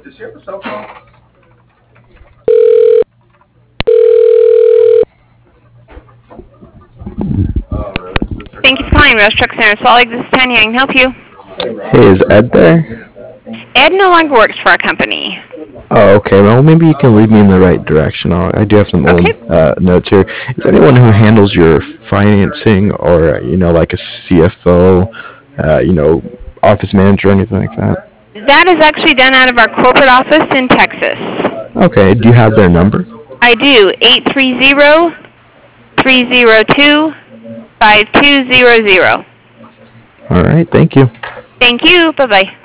Does she have a cell phone? Oh, really? Thank you for calling Rose Truck Center. Salt Lake, this is Tanya. I can help you. Hey, is Ed there? Ed no longer works for our company. Oh, okay. Well, maybe you can lead me in the right direction. I do have some Okay. old notes here. Is there anyone who handles your financing or, like a CFO, office manager or anything like that? That is actually done out of our corporate office in Texas. Okay. Do you have their number? I do. 830-302-5200. All right. Thank you. Thank you. Bye-bye.